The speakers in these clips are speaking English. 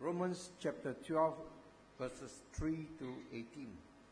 Romans chapter 12, verses 3 to 18.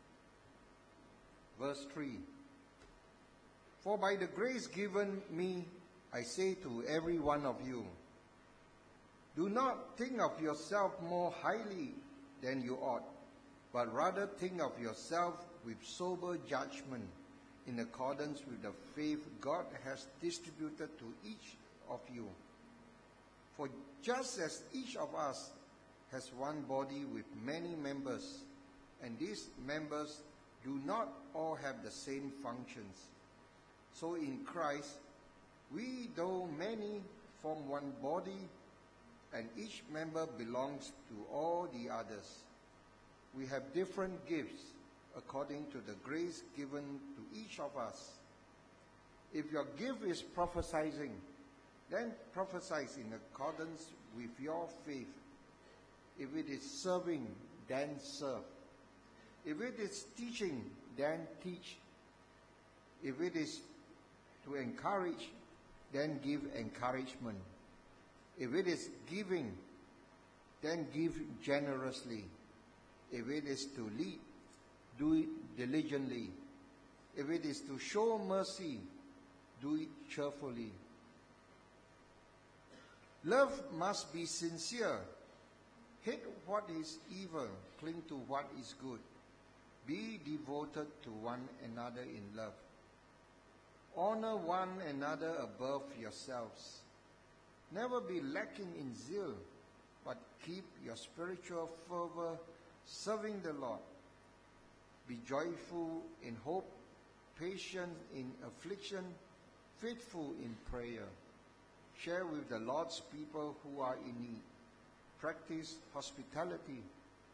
Verse 3. For by the grace given me, I say to every one of you, do not think of yourself more highly than you ought, but rather think of yourself with sober judgment, in accordance with the faith God has distributed to each of you. For just as each of us has one body with many members, and these members do not all have the same functions, so in Christ, we, though many, form one body, and each member belongs to all the others. We have different gifts according to the grace given to each of us. If your gift is prophesying, then prophesy in accordance with your faith. If it is serving, then serve. If it is teaching, then teach. If it is to encourage, then give encouragement. If it is giving, then give generously. If it is to lead, do it diligently. If it is to show mercy, do it cheerfully. Love must be sincere. Hate what is evil, cling to what is good. Be devoted to one another in love. Honor one another above yourselves. Never be lacking in zeal, but keep your spiritual fervor serving the Lord. Be joyful in hope, patient in affliction, faithful in prayer. Share with the Lord's people who are in need. Practice hospitality.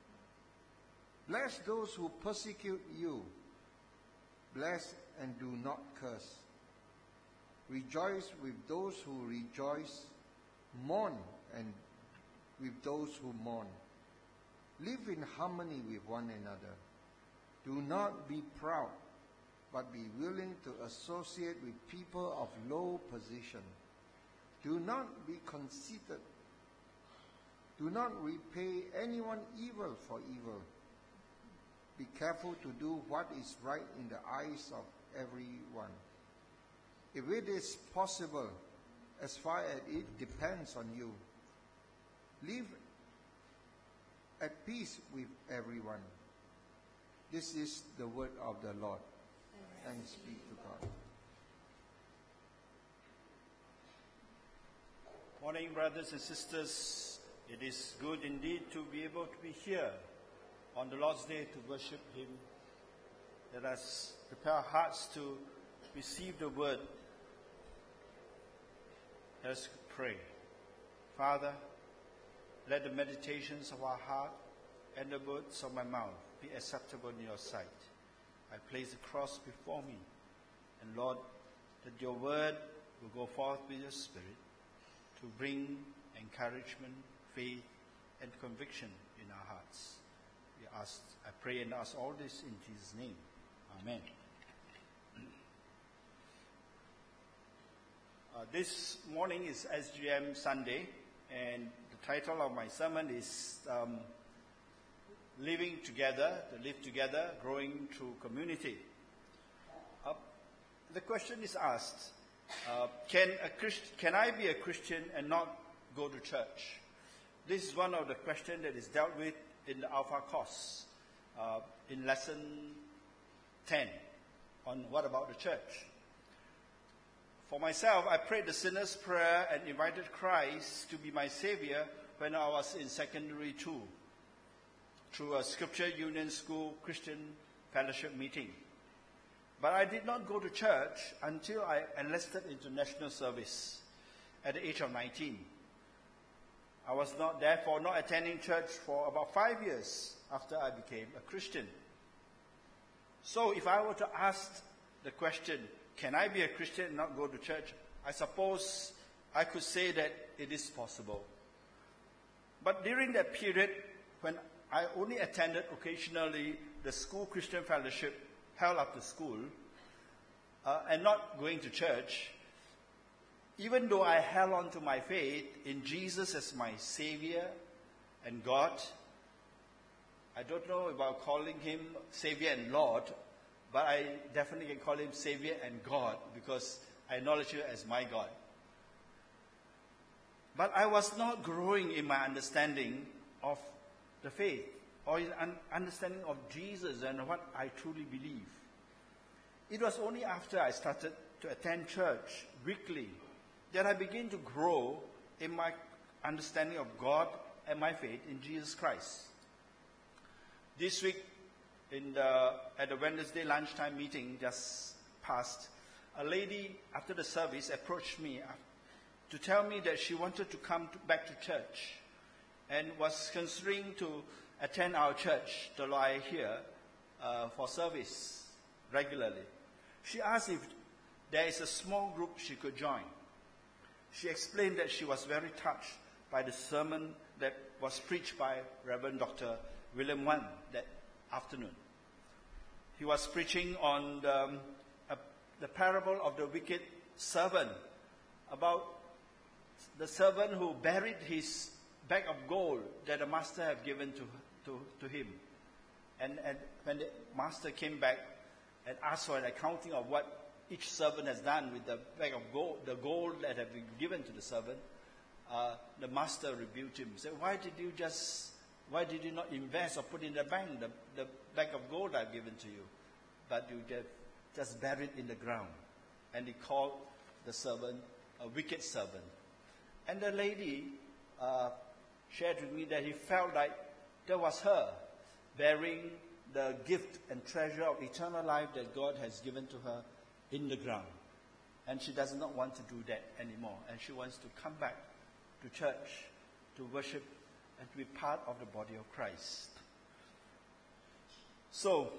Bless those who persecute you. Bless and do not curse. Rejoice with those who rejoice. Mourn and with those who mourn. Live in harmony with one another. Do not be proud, but be willing to associate with people of low position. Do not be conceited. Do not repay anyone evil for evil. Be careful to do what is right in the eyes of everyone. If it is possible, as far as it depends on you, live at peace with everyone. This is the word of the Lord. Thanks be to God. Morning, brothers and sisters. It is good indeed to be able to be here on the Lord's Day to worship Him. Let us prepare our hearts to receive the word. Let us pray. Father, let the meditations of our heart and the words of my mouth be acceptable in your sight. I place the cross before me. And Lord, that your word will go forth with your spirit to bring encouragement, faith, and conviction in our hearts. I pray and ask all this in Jesus' name. Amen. This morning is SGM Sunday, and the title of my sermon is Living Together, to live together, growing through community. The question is asked, can I be a Christian and not go to church? This is one of the questions that is dealt with in the Alpha course, in lesson 10, on what about the church. For myself, I prayed the sinner's prayer and invited Christ to be my Savior when I was in secondary 2, through a Scripture Union School Christian Fellowship meeting. But I did not go to church until I enlisted into national service at the age of 19. I was therefore not attending church for about 5 years after I became a Christian. So if I were to ask the question, can I be a Christian and not go to church? I suppose I could say that it is possible. But during that period, when I only attended occasionally the school Christian fellowship held after school, and not going to church, even though I held on to my faith in Jesus as my Savior and God. I don't know about calling him Savior and Lord, but I definitely can call him Savior and God because I acknowledge him as my God. But I was not growing in my understanding of the faith or in understanding of Jesus and what I truly believe. It was only after I started to attend church weekly that I began to grow in my understanding of God and my faith in Jesus Christ. This week, at the Wednesday lunchtime meeting just passed, a lady after the service approached me to tell me that she wanted to come back to church and was considering to attend our church, the Loai here, for service regularly. She asked if there is a small group she could join. She explained that she was very touched by the sermon that was preached by Reverend Dr. William Wan that afternoon. He was preaching on the parable of the wicked servant, about the servant who buried his bag of gold that the master had given to him. And when the master came back and asked for an accounting of what each servant has done with the bag of gold, the gold that had been given to the servant, the master rebuked him. He said, why did you not invest or put in the bank the bag of gold I've given to you? But you just buried in the ground. And he called the servant a wicked servant. And the lady shared with me that he felt like that was her bearing the gift and treasure of eternal life that God has given to her in the ground. And she does not want to do that anymore. And she wants to come back to church to worship and to be part of the body of Christ. So,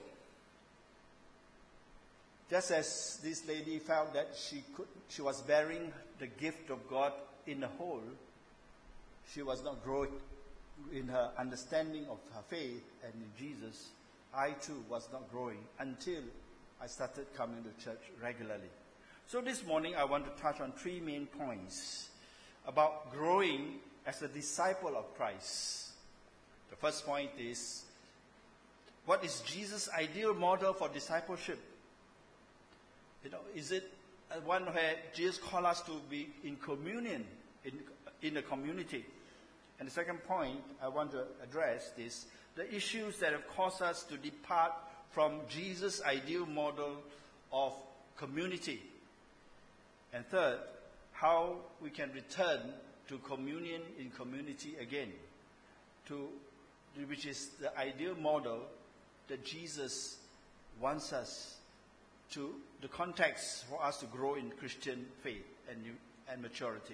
just as this lady felt that she was bearing the gift of God in the whole, she was not growing in her understanding of her faith and in Jesus. I too was not growing until I started coming to church regularly. So this morning I want to touch on 3 main points about growing as a disciple of Christ. The first point is, what is Jesus' ideal model for discipleship? Is it one where Jesus calls us to be in communion, in the community? And the second point I want to address is the issues that have caused us to depart from Jesus' ideal model of community. And third, how we can return to communion in community again, which is the ideal model that Jesus wants us to, the context for us to grow in Christian faith and maturity.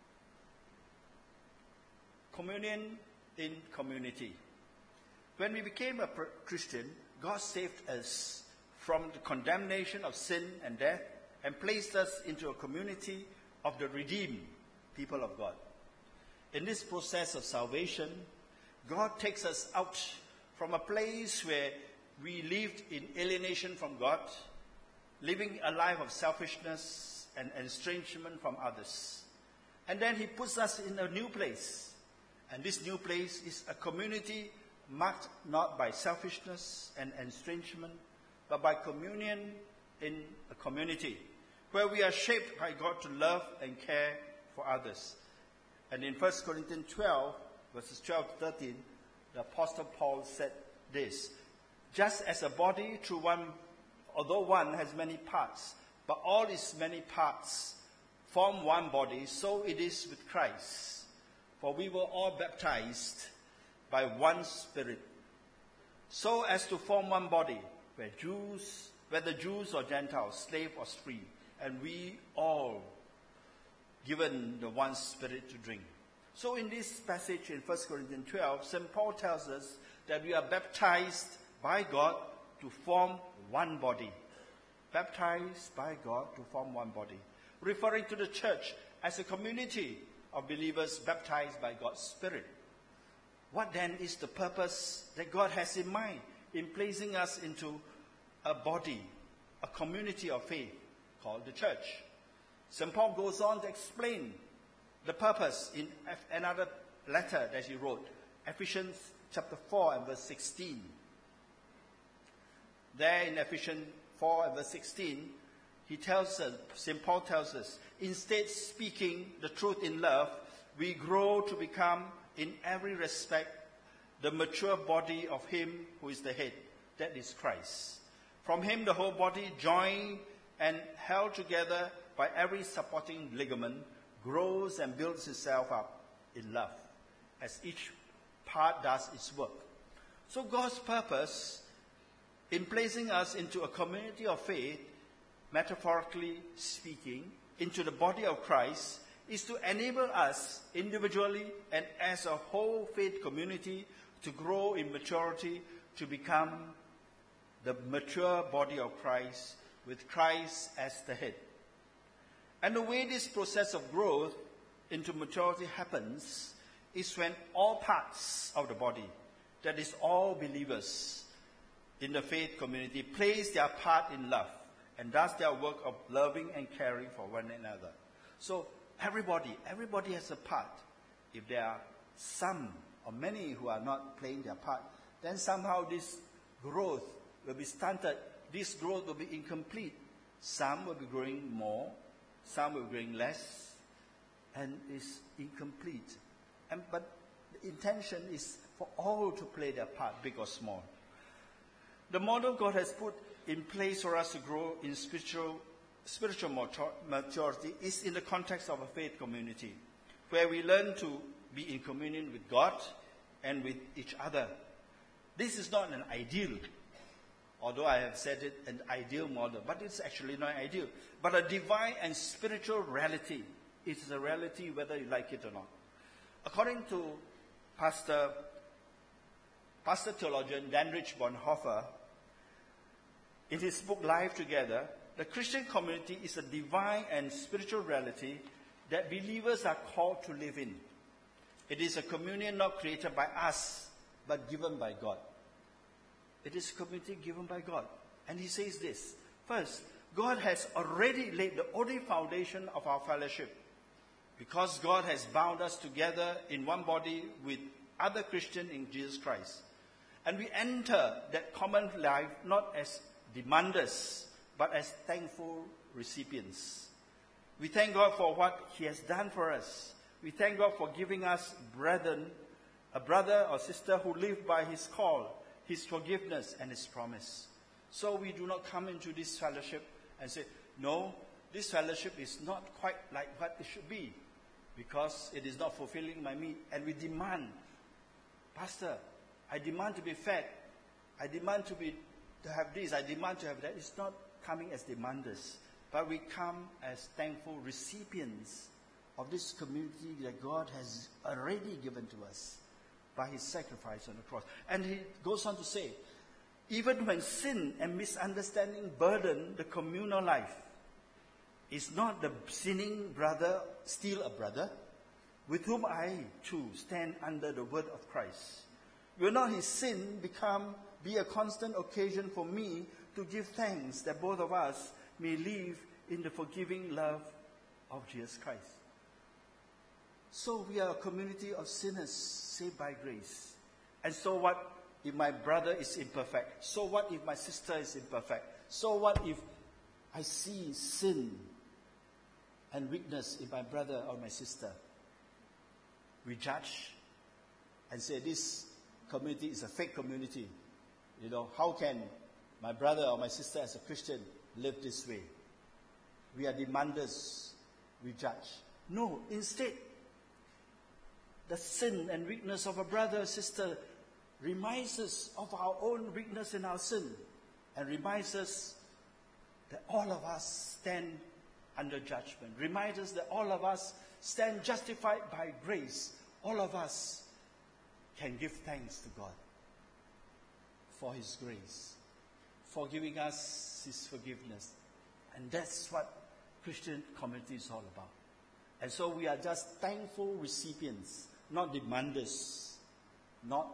Communion in community. When we became a Christian, God saved us from the condemnation of sin and death and placed us into a community of the redeemed people of God. In this process of salvation, God takes us out from a place where we lived in alienation from God, living a life of selfishness and estrangement from others. And then he puts us in a new place. And this new place is a community marked not by selfishness and estrangement, but by communion in a community where we are shaped by God to love and care for others. And in 1 Corinthians 12, verses 12 to 13, the Apostle Paul said this: just as a body through one, although one has many parts, but all its many parts form one body, so it is with Christ. For we were all baptized by one Spirit, so as to form one body, whether Jews or Gentiles, slave or free, and we all given the one Spirit to drink. So in this passage in 1 Corinthians 12, St. Paul tells us that we are baptized by God to form one body. Baptized by God to form one body. Referring to the church as a community of believers baptized by God's Spirit. What then is the purpose that God has in mind in placing us into a body, a community of faith called the church? St. Paul goes on to explain the purpose in another letter that he wrote Ephesians chapter 4 and verse 16. There in Ephesians 4 and verse 16, he tells us, St. Paul tells us, instead speaking the truth in love, we grow to become in every respect the mature body of him who is the head, that is Christ. From him the whole body, joined and held together by every supporting ligament, grows and builds itself up in love, as each part does its work. So God's purpose in placing us into a community of faith, metaphorically speaking, into the body of Christ, is to enable us individually and as a whole faith community to grow in maturity, to become the mature body of Christ, with Christ as the head. And the way this process of growth into maturity happens is when all parts of the body, that is all believers in the faith community, plays their part in love and does their work of loving and caring for one another. So everybody has a part. If there are some or many who are not playing their part, then somehow this growth will be stunted. This growth will be incomplete. Some will be growing more, some will be growing less, and is incomplete. But the intention is for all to play their part, big or small. The model God has put in place for us to grow in spiritual maturity is in the context of a faith community, where we learn to be in communion with God and with each other. This is not an ideal, although I have said it, an ideal model, but it's actually not ideal, but a divine and spiritual reality. It's a reality whether you like it or not. According to Pastor theologian Dietrich Bonhoeffer, in his book Life Together, the Christian community is a divine and spiritual reality that believers are called to live in. It is a communion not created by us, but given by God. It is a community given by God. And he says this: first, God has already laid the only foundation of our fellowship, because God has bound us together in one body with other Christians in Jesus Christ. And we enter that common life not as demanders, but as thankful recipients. We thank God for what he has done for us. We thank God for giving us a brother or sister who live by his call, his forgiveness, and his promise. So we do not come into this fellowship and say, no, this fellowship is not quite like what it should be, because it is not fulfilling my need. And we demand, Pastor, I demand to be fed. I demand to have this. I demand to have that. It's not coming as demanders, but we come as thankful recipients of this community that God has already given to us by his sacrifice on the cross. And he goes on to say, even when sin and misunderstanding burden the communal life, is not the sinning brother still a brother, with whom I too stand under the word of Christ? Will not his sin be a constant occasion for me to give thanks that both of us may live in the forgiving love of Jesus Christ? So we are a community of sinners saved by grace. And so what if my brother is imperfect? So what if my sister is imperfect? So what if I see sin and weakness in my brother or my sister? We judge and say this community is a fake community. How can my brother or my sister as a Christian live this way? We are demanders. We judge. No, instead, the sin and weakness of a brother or sister reminds us of our own weakness and our sin, and reminds us that all of us stand under judgment. Reminds us that all of us stand justified by grace. All of us can give thanks to God for his grace, for giving us his forgiveness. And that's what Christian community is all about. And so we are just thankful recipients, not demanders, not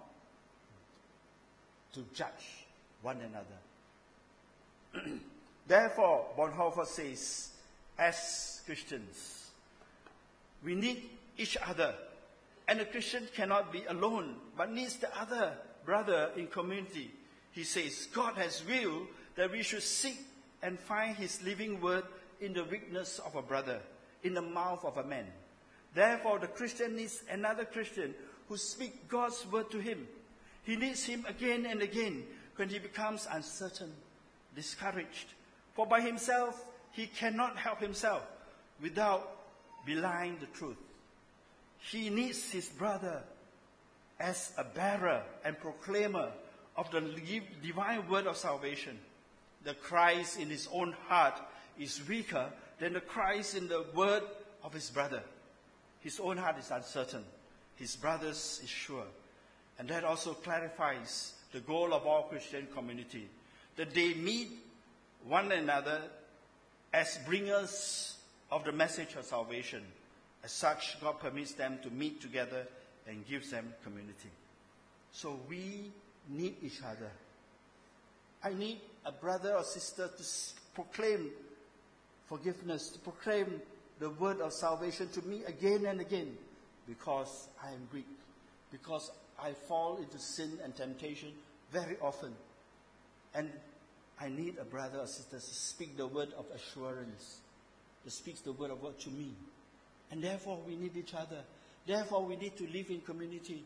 to judge one another. Therefore, Bonhoeffer says, as Christians, we need each other And a Christian cannot be alone, but needs the other brother in community. He says, God has willed that we should seek and find his living word in the weakness of a brother, in the mouth of a man. Therefore, the Christian needs another Christian who speaks God's word to him. He needs him again and again when he becomes uncertain, discouraged. For by himself, he cannot help himself without belying the truth. He needs his brother as a bearer and proclaimer of the divine word of salvation. The Christ in his own heart is weaker than the Christ in the word of his brother. His own heart is uncertain. His brother's is sure. And that also clarifies the goal of our Christian community, that they meet one another as bringers of the message of salvation. As such, God permits them to meet together and gives them community. So we need each other. I need a brother or sister to proclaim forgiveness, to proclaim the word of salvation to me again and again, because I am weak, because I fall into sin and temptation very often. And I need a brother or sister to speak the word of assurance, to speak the word of God to me. And therefore we need each other. Therefore we need to live in community.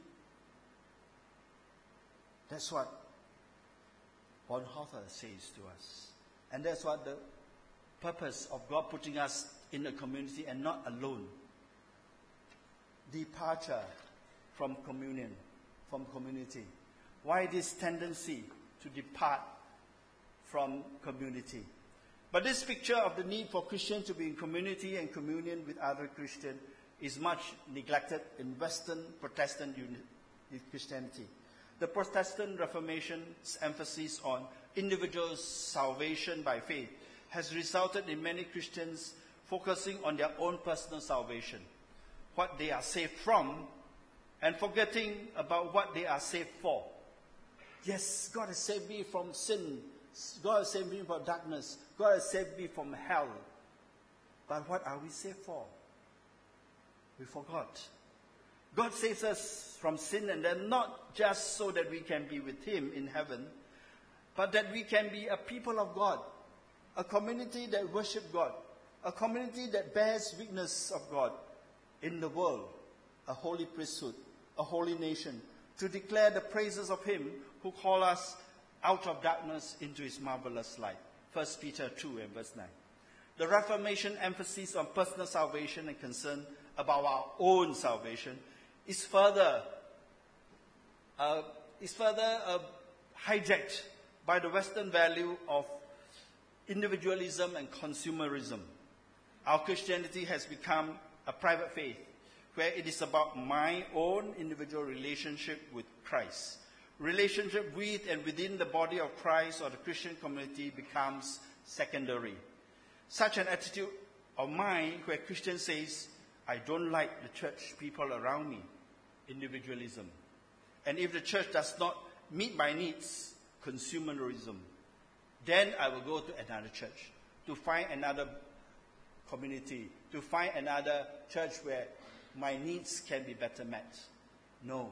That's what Bonhoeffer says to us. And that's what the purpose of God putting us in a community and not alone. Departure from communion, from community. Why this tendency to depart from community? But this picture of the need for Christians to be in community and communion with other Christians is much neglected in Western Protestant Christianity. The Protestant Reformation's emphasis on individual salvation by faith has resulted in many Christians focusing on their own personal salvation, what they are saved from, and forgetting about what they are saved for. Yes, God has saved me from sin. God has saved me from darkness. God has saved me from hell. But what are we saved for? We forgot. God saves us from sin, and then not just so that we can be with him in heaven, but that we can be a people of God, a community that worship God, a community that bears witness of God in the world, a holy priesthood, a holy nation, to declare the praises of him who called us out of darkness into his marvelous light. 1 Peter 2 and verse 9. The Reformation emphasis on personal salvation and concern about our own salvation is further hijacked by the Western value of individualism and consumerism. Our Christianity has become a private faith where it is about my own individual relationship with Christ. Relationship with and within the body of Christ or the Christian community becomes secondary. Such an attitude of mine where Christian says, I don't like the church people around me, individualism. And if the church does not meet my needs, consumerism, then I will go to another church to find another community, to find another church where my needs can be better met. No.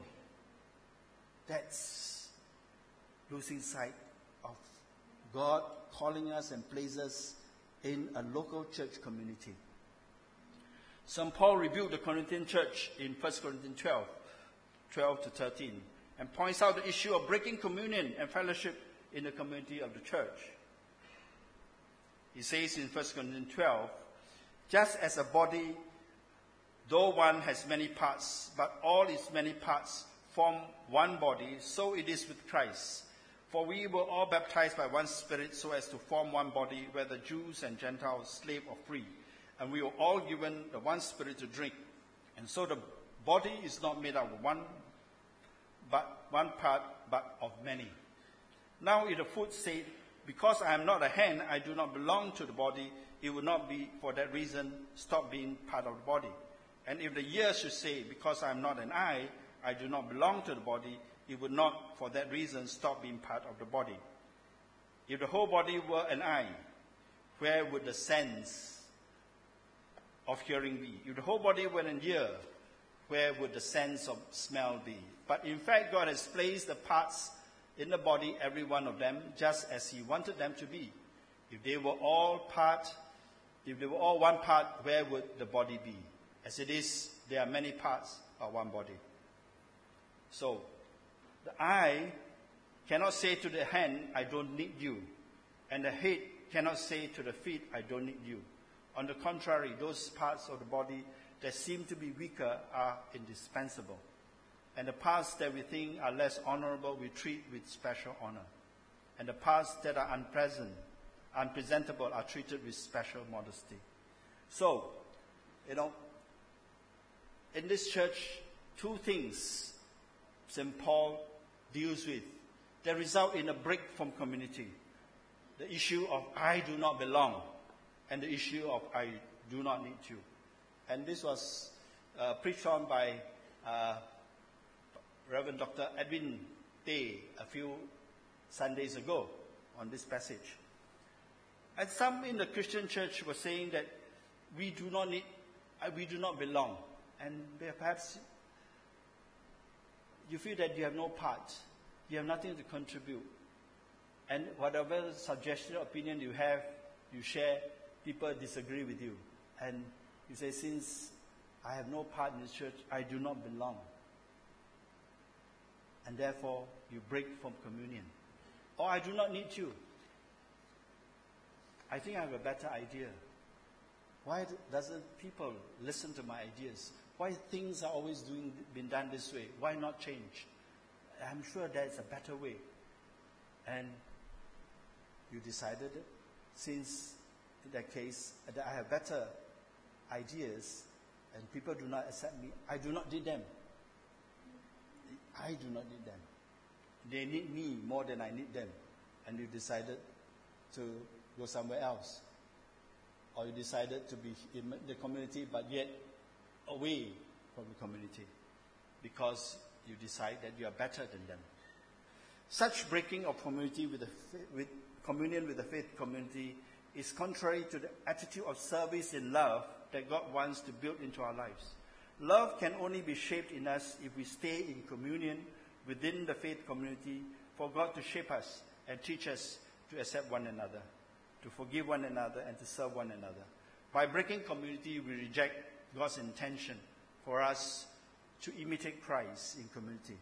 That's losing sight of God calling us and places us in a local church community. St. Paul rebuked the Corinthian church in 1 Corinthians 12 to 13, and points out the issue of breaking communion and fellowship in the community of the church. He says in 1 Corinthians 12, just as a body, though one has many parts, but all its many parts form one body, so it is with Christ. For we were all baptized by one Spirit so as to form one body, whether Jews and Gentiles, slave or free. And we were all given the one Spirit to drink. And so the body is not made up of one part, but of many. Now if the foot said, because I am not a hand, I do not belong to the body, it would not be for that reason stop being part of the body. And if the ear should say, because I am not an eye, I do not belong to the body, it would not for that reason stop being part of the body. If the whole body were an eye, where would the sense of hearing be? If the whole body were an ear, where would the sense of smell be? But in fact, God has placed the parts in the body, every one of them, just as He wanted them to be. If they were all one part, where would the body be? As it is, there are many parts of one body. So, the eye cannot say to the hand, I don't need you. And the head cannot say to the feet, I don't need you. On the contrary, those parts of the body that seem to be weaker are indispensable. And the parts that we think are less honorable, we treat with special honor. And the parts that are unpresentable are treated with special modesty. So, in this church, two things St. Paul deals with that result in a break from community. The issue of I do not belong, and the issue of I do not need you. And this was preached on by Reverend Dr. Edwin Tay a few Sundays ago on this passage. And some in the Christian church were saying that we do not belong. And perhaps you feel that you have no part, you have nothing to contribute. And whatever suggestion or opinion you have, you share, people disagree with you. And you say, since I have no part in this church, I do not belong. And therefore, you break from communion. Or I do not need you. I think I have a better idea. Why doesn't people listen to my ideas? Why things are always been done this way? Why not change? I'm sure there's a better way. And you decided it. Since in that case, that I have better ideas and people do not accept me, I do not need them. I do not need them. They need me more than I need them. And you decided to go somewhere else. Or you decided to be in the community but yet away from the community because you decide that you are better than them. Such breaking of community with communion with the faith community is contrary to the attitude of service in love that God wants to build into our lives. Love can only be shaped in us if we stay in communion within the faith community for God to shape us and teach us to accept one another, to forgive one another, and to serve one another. By breaking community, we reject God's intention for us to imitate Christ in community.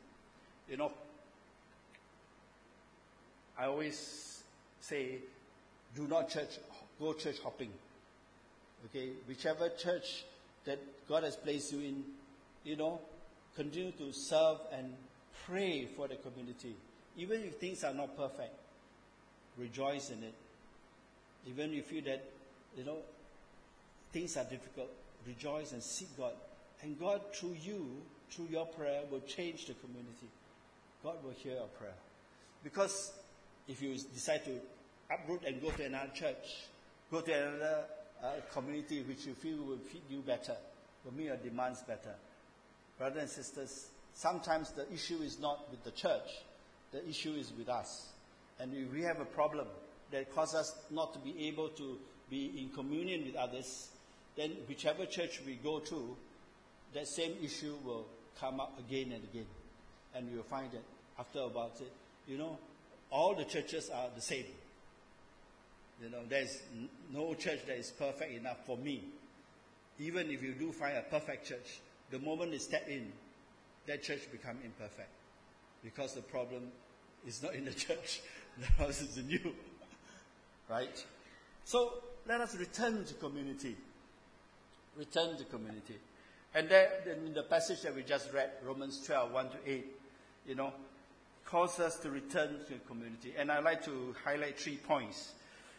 I always say, do not go church hopping. Okay, whichever church that God has placed you in, continue to serve and pray for the community. Even if things are not perfect, rejoice in it. Even if you feel that, things are difficult, rejoice and seek God. And God, through you, through your prayer, will change the community. God will hear your prayer. Because if you decide to uproot and go to another church, go to another community which you feel will fit you better, will meet your demands better. Brothers and sisters, sometimes the issue is not with the church, the issue is with us. And if we have a problem that causes us not to be able to be in communion with others, then whichever church we go to, that same issue will come up again and again. And we will find that after about it, all the churches are the same. There's no church that is perfect enough for me. Even if you do find a perfect church, the moment you step in, that church becomes imperfect. Because the problem is not in the church, the house is in you. Right? So, let us return to community. Return to community. And there, in the passage that we just read, Romans 12, 1 to 8, calls us to return to community. And I'd like to highlight 3 points.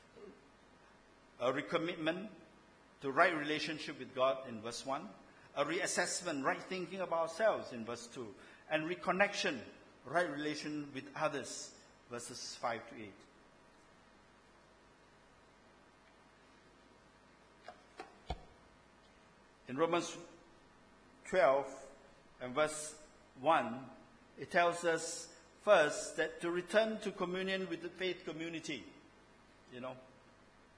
A recommitment to right relationship with God in verse 1. A reassessment, right thinking about ourselves in verse 2. And reconnection, right relation with others, verses 5 to 8. In Romans 12 and verse 1, it tells us first that to return to communion with the faith community,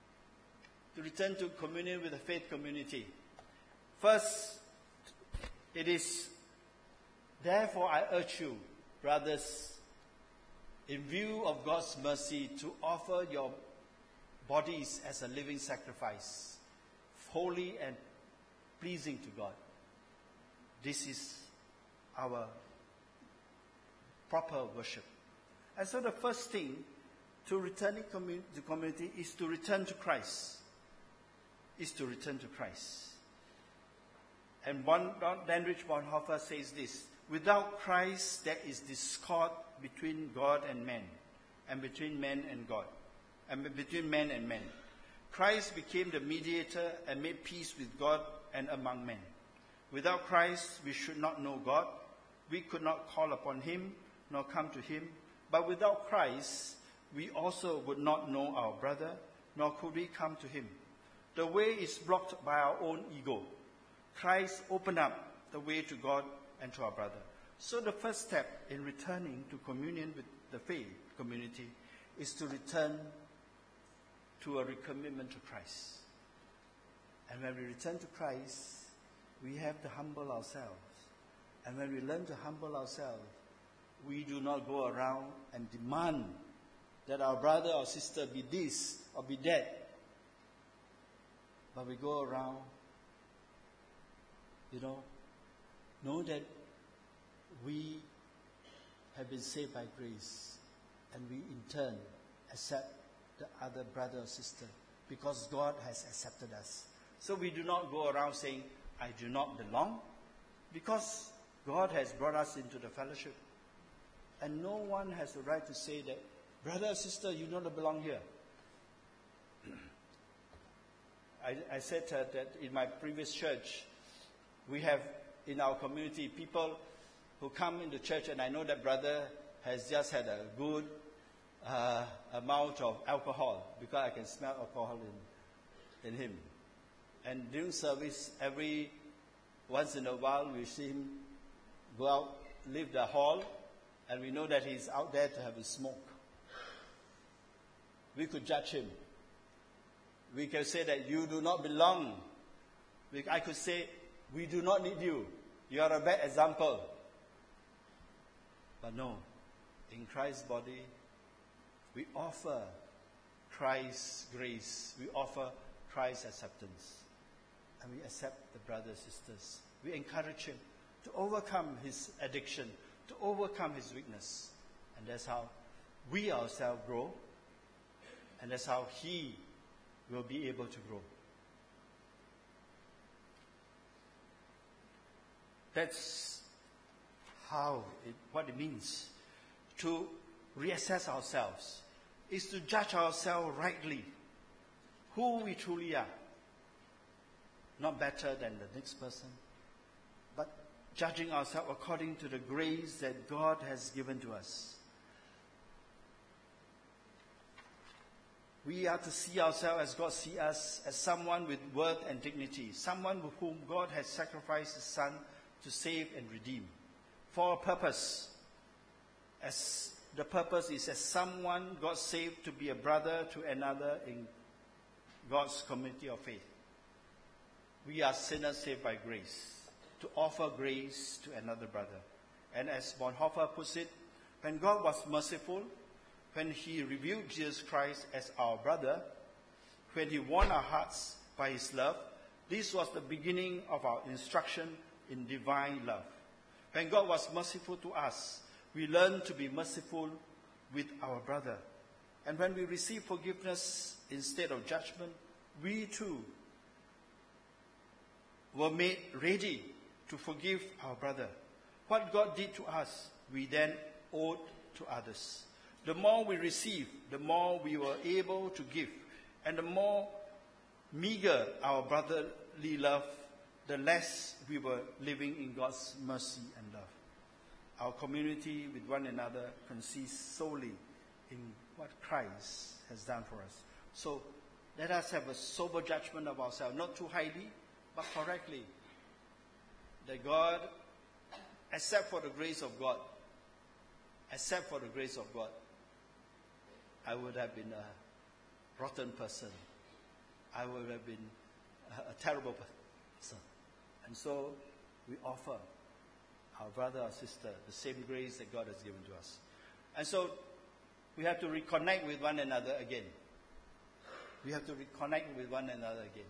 to return to communion with the faith community. First, It is, therefore I urge you, brothers, in view of God's mercy, to offer your bodies as a living sacrifice, holy and pleasing to God. This is our proper worship. And so the first thing to returning to community is to return to Christ. Is to return to Christ. And Dietrich Bonhoeffer says this: without Christ, there is discord between God and man, and between man and God, and between man and man. Christ became the mediator and made peace with God and among men. Without Christ, we should not know God. We could not call upon him, nor come to him. But without Christ, we also would not know our brother, nor could we come to him. The way is blocked by our own ego. Christ opened up the way to God and to our brother. So the first step in returning to communion with the faith community is to return to a recommitment to Christ. And when we return to Christ, we have to humble ourselves. And when we learn to humble ourselves, we do not go around and demand that our brother or sister be this or be that. But we go around, know that we have been saved by grace, and we in turn accept the other brother or sister because God has accepted us. So we do not go around saying, I do not belong, because God has brought us into the fellowship. And no one has the right to say that, brother or sister, you don't belong here. I said that in my previous church, we have in our community people who come into church, and I know that brother has just had a good amount of alcohol, because I can smell alcohol in him. And during service, every once in a while, we see him go out, leave the hall, and we know that he's out there to have a smoke. We could judge him. We can say that you do not belong. I could say, we do not need you. You are a bad example. But no, in Christ's body, we offer Christ's grace. We offer Christ's acceptance. And we accept the brothers and sisters. We encourage him to overcome his addiction, to overcome his weakness. And that's how we ourselves grow. And that's how he will be able to grow. That's what it means to reassess ourselves, is to judge ourselves rightly, who we truly are. Not better than the next person, but judging ourselves according to the grace that God has given to us. We are to see ourselves as God sees us, as someone with worth and dignity, someone with whom God has sacrificed his Son to save and redeem for a purpose. As the purpose is as someone God saved to be a brother to another in God's community of faith. We are sinners saved by grace, to offer grace to another brother. And as Bonhoeffer puts it, when God was merciful, when he revealed Jesus Christ as our brother, when he won our hearts by his love, this was the beginning of our instruction in divine love. When God was merciful to us, we learn to be merciful with our brother. And when we receive forgiveness instead of judgment, we too were made ready to forgive our brother. What God did to us, we then owed to others. The more we receive, the more we were able to give. And the more meager our brotherly love, the less we were living in God's mercy and love. Our community with one another consists solely in what Christ has done for us. So let us have a sober judgment of ourselves, not too highly, but correctly. That God, except for the grace of God, I would have been a rotten person. I would have been a terrible person. And so we offer our brother or sister the same grace that God has given to us. And so we have to reconnect with one another again. We have to reconnect with one another again.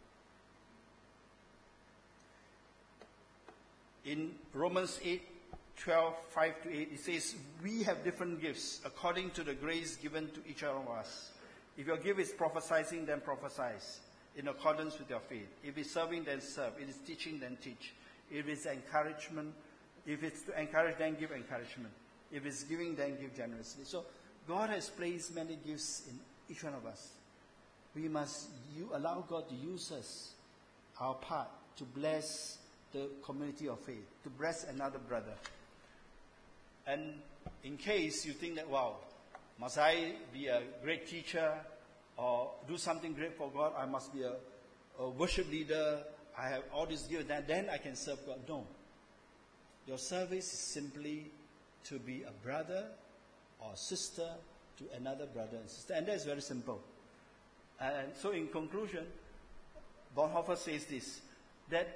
In Romans 8:12, 5 to 8, it says, we have different gifts according to the grace given to each of us. If your gift is prophesying, then prophesy in accordance with your faith. If it's serving, then serve. If it's teaching, then teach. If it's encouragement, if it's to encourage, then give encouragement. If it's giving, then give generously. So God has placed many gifts in each one of us. We must allow God to use us, our part, to bless the community of faith, to bless another brother. And in case you think that, wow, must I be a great teacher or do something great for God? I must be a worship leader. I have all this gifts, then I can serve God. No. Your service is simply to be a brother or sister to another brother and sister. And that's very simple. And so in conclusion, Bonhoeffer says this, that,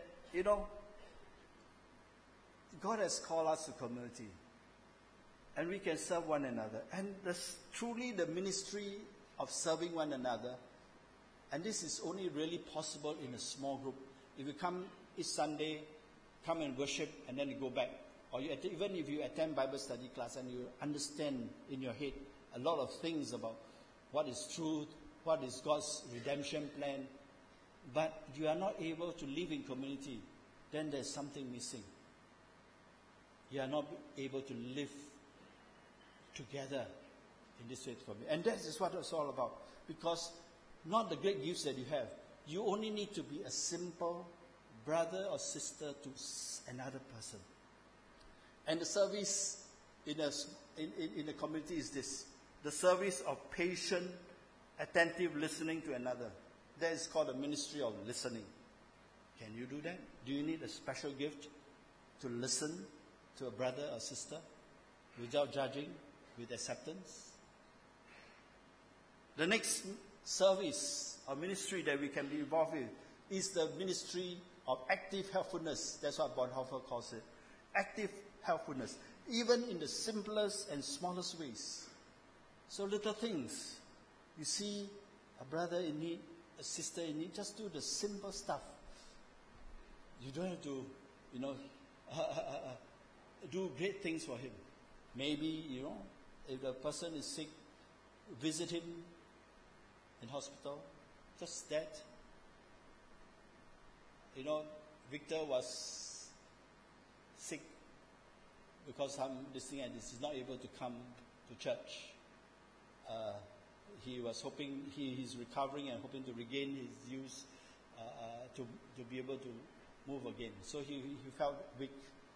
God has called us to community. And we can serve one another. And truly the ministry of serving one another, and this is only really possible in a small group. If you come each Sunday, come and worship, and then you go back. Or even if you attend Bible study class and you understand in your head a lot of things about what is truth, what is God's redemption plan, but you are not able to live in community, then there's something missing. You are not able to live together in this faith community. And that is what it's all about. Because not the great gifts that you have. You only need to be a simple brother or sister to another person. And the service in a community is this. The service of patient, attentive listening to another. That is called the ministry of listening. Can you do that? Do you need a special gift to listen to a brother or sister without judging, with acceptance? The next service or ministry that we can be involved in is the ministry of active helpfulness. That's what Bonhoeffer calls it. Active helpfulness, even in the simplest and smallest ways. So little things. You see a brother in need, a sister in need, just do the simple stuff. You don't have to, do great things for him. Maybe, if the person is sick, visit him in hospital. Just that. Victor was sick because this thing and this is not able to come to church. He was hoping, he's recovering and hoping to regain his use to be able to move again. So he felt weak.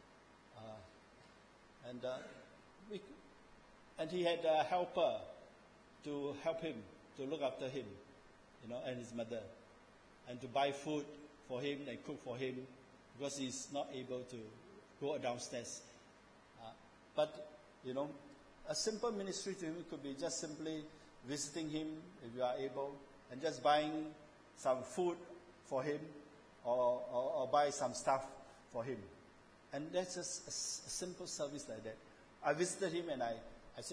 And he had a helper to help him, to look after him, and his mother, and to buy food for him and cook for him because he's not able to go downstairs. But a simple ministry to him could be just simply visiting him if you are able, and just buying some food for him, or buy some stuff for him. And that's just a simple service like that. I visited him and I said,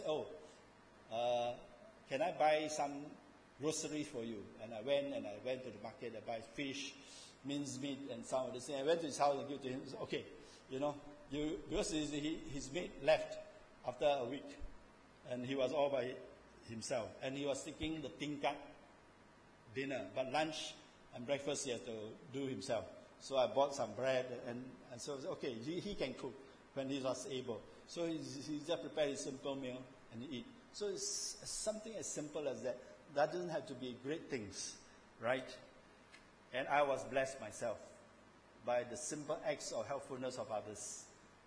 can I buy some groceries for you? And I went to the market, I buy fish, minced meat, and some of the things. I went to his house and gave to him. He said, okay, because his mate left after a week, and he was all by himself. And he was taking the tingkat dinner, but lunch and breakfast he had to do himself. So I bought some bread, and so I said, okay, he can cook when he was able. So he just prepared a simple meal and he eat. So it's something as simple as that. That doesn't have to be great things, right? And I was blessed myself by the simple acts of helpfulness of others.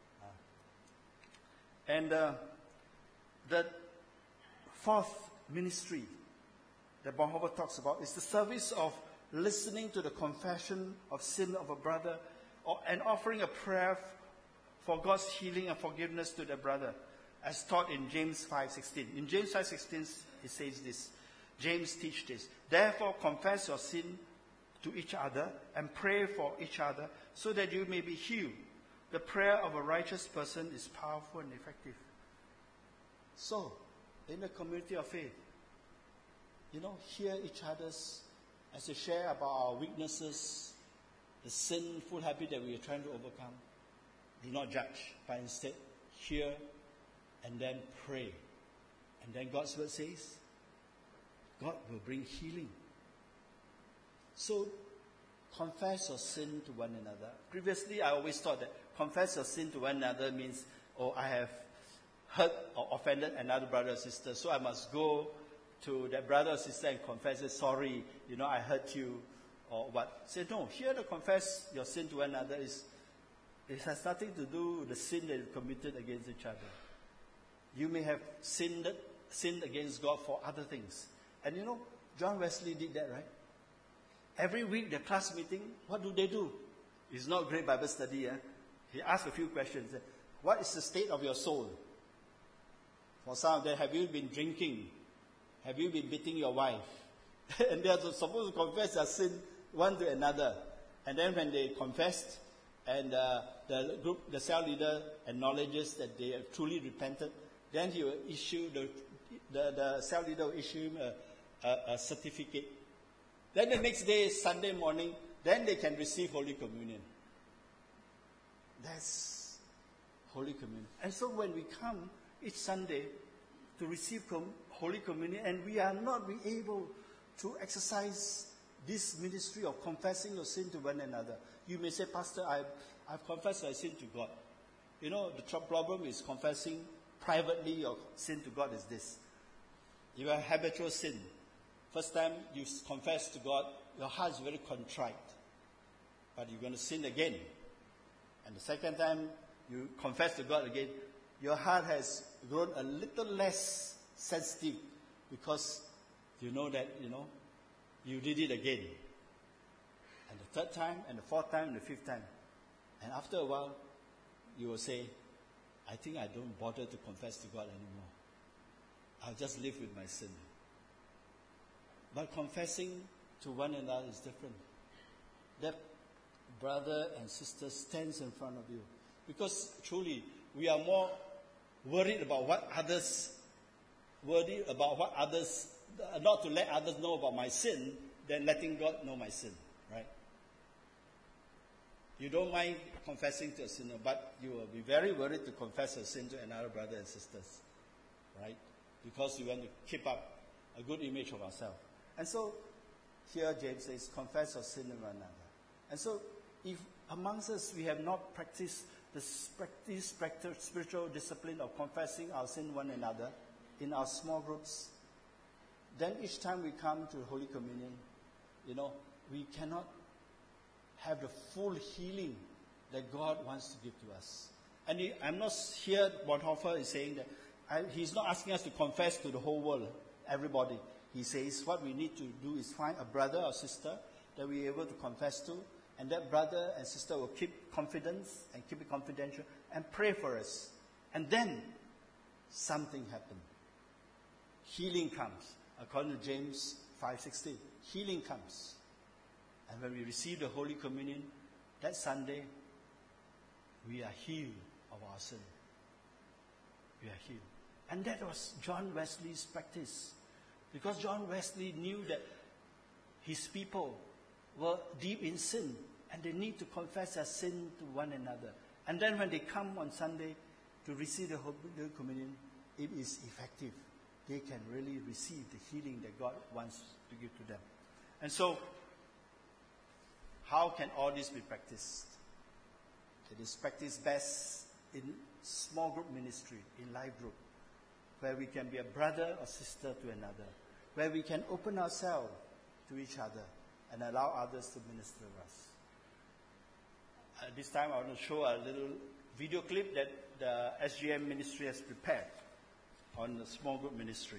And the fourth ministry that Bonhoeffer talks about is the service of listening to the confession of sin of a brother, and offering a prayer for God's healing and forgiveness to the brother, as taught in James 5:16. In James 5:16, it says this. James teaches this. Therefore, confess your sin to each other and pray for each other so that you may be healed. The prayer of a righteous person is powerful and effective. So, in the community of faith, hear each other's, as they share about our weaknesses, the sinful habit that we are trying to overcome. Do not judge, but instead hear and then pray. And then God's word says, God will bring healing. So, confess your sin to one another. Previously, I always thought that confess your sin to one another means, I have hurt or offended another brother or sister, so I must go to that brother or sister and confess it, sorry, I hurt you, or what. Say, no, here to confess your sin to one another it has nothing to do with the sin that you committed against each other. You may have sinned against God for other things. And John Wesley did that, right? Every week, the class meeting, what do? It's not great Bible study. He asked a few questions. What is the state of your soul? For some of them, have you been drinking? Have you been beating your wife? And they are supposed to confess their sin one to another. And then when they confessed, and the cell leader acknowledges that they have truly repented, then he will issue, the cell leader will issue him a certificate. Then the next day, Sunday morning, then they can receive Holy Communion. That's Holy Communion. And so when we come each Sunday to receive Holy Communion, and we are not able to exercise this ministry of confessing your sin to one another. You may say, Pastor, I've confessed my sin to God. The problem is confessing privately your sin to God is this. You have habitual sin. First time you confess to God, your heart is very contrite. But you're going to sin again. And the second time you confess to God again, your heart has grown a little less sensitive because you know that, you did it again. And the third time, and the fourth time, and the fifth time. And after a while, you will say, I think I don't bother to confess to God anymore. I'll just live with my sin. But confessing to one another is different. That brother and sister stands in front of you. Because truly, we are more worried about not to let others know about my sin than letting God know my sin, right? You don't mind confessing to a sinner, but you will be very worried to confess a sin to another brother and sisters, right? Because you want to keep up a good image of ourselves. And so, here James says, confess your sin to one another. And so, if amongst us we have not practiced the spiritual discipline of confessing our sin one another in our small groups, then each time we come to Holy Communion, we cannot have the full healing that God wants to give to us. And I'm not here, Bonhoeffer is saying that he's not asking us to confess to the whole world, everybody. He says what we need to do is find a brother or sister that we're able to confess to, and that brother and sister will keep confidence and keep it confidential and pray for us. And then something happens. Healing comes. According to James 5:16, healing comes. And when we receive the Holy Communion, that Sunday, we are healed of our sin. We are healed. And that was John Wesley's practice. Because John Wesley knew that his people were deep in sin and they need to confess their sin to one another. And then when they come on Sunday to receive the Holy Communion, it is effective. They can really receive the healing that God wants to give to them. And so, how can all this be practiced? It is practiced best in small group ministry, in life group, where we can be a brother or sister to another, where we can open ourselves to each other and allow others to minister to us. This time I want to show a little video clip that the SGM ministry has prepared on the small group ministry.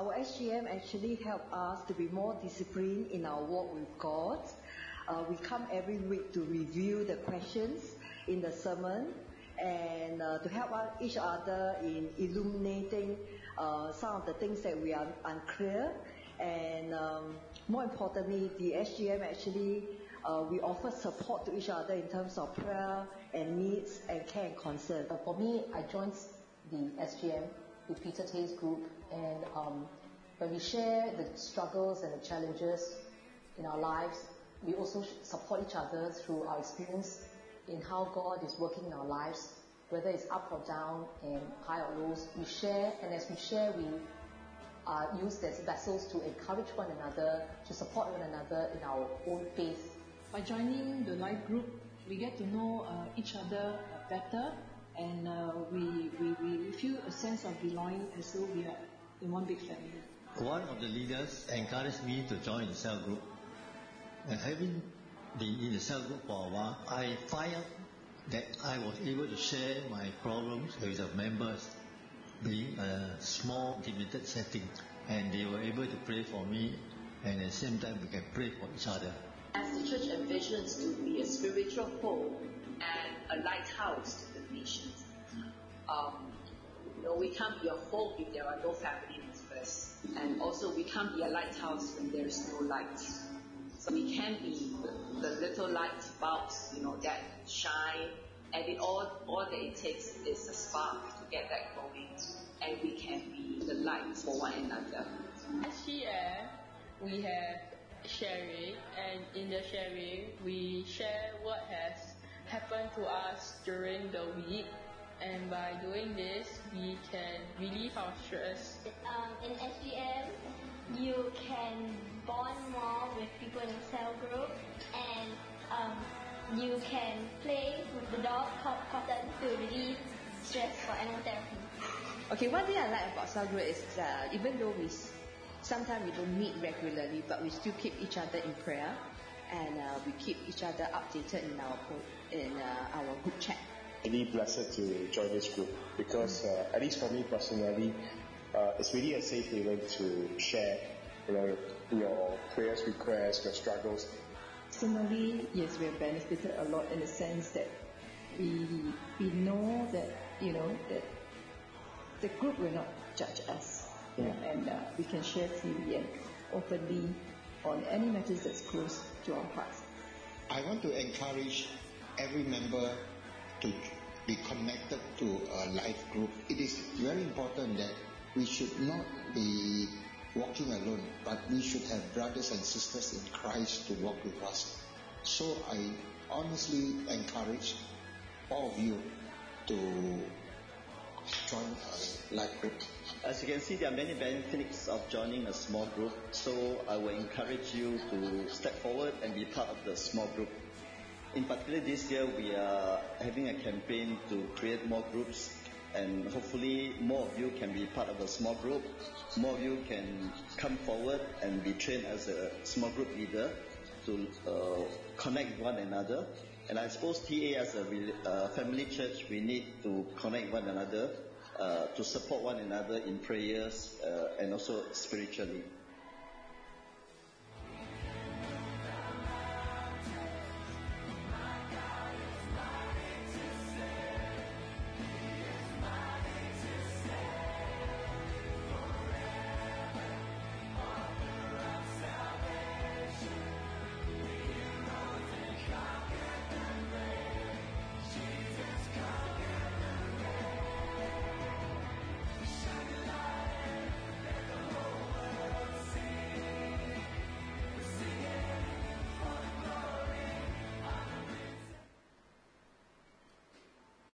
our SGM actually help us to be more disciplined in our walk with God. We come every week to review the questions in the sermon and to help each other in illuminating some of the things that we are unclear. And more importantly, the SGM actually, we offer support to each other in terms of prayer and needs and care and concern. For me, I joined the SGM with Peter Tay's group, and when we share the struggles and the challenges in our lives, we also support each other through our experience in how God is working in our lives, whether it's up or down and high or lows. We share, and as we share, we use as vessels to encourage one another, to support one another in our own faith. By joining the life group, we get to know each other better, and we feel a sense of belonging as though we are in one big family. One of the leaders encouraged me to join the cell group. And having been in the cell group for a while, I find out that I was able to share my problems with the members, being a small, limited setting, and they were able to pray for me, and at the same time we can pray for each other. As the church envisions to be a spiritual home and a lighthouse to the nations, we can't be a home if there are no family members first, and also we can't be a lighthouse when there is no light. So we can be the little light bulbs, that shine, and all that it takes is a spark to get that going, and we can be the light for one another. SGM, we have sharing, and in the sharing, we share what has happened to us during the week, and by doing this, we can relieve our stress. In SGM, you can bond more with people in the cell group, and you can play with the dog called Cotton to relieve stress for animal therapy. Okay, one thing I like about cell group is even though sometimes we don't meet regularly, but we still keep each other in prayer, and we keep each other updated in our group chat. Really blessed to join this group because, at least for me personally, it's really a safe haven to share, your prayers, requests, your struggles. Personally, yes, we have benefited a lot in the sense that we know that that the group will not judge us, and we can share freely and openly on any matters that's close to our hearts. I want to encourage every member to be connected to a life group. It is very important that we should not be walking alone, but we should have brothers and sisters in Christ to walk with us. So I honestly encourage all of you to join a life group. As you can see, there are many benefits of joining a small group, so I will encourage you to step forward and be part of the small group. In particular, this year we are having a campaign to create more groups, and hopefully more of you can be part of a small group. More of you can come forward and be trained as a small group leader to connect one another. And I suppose TA as a family church, we need to connect one another to support one another in prayers and also spiritually.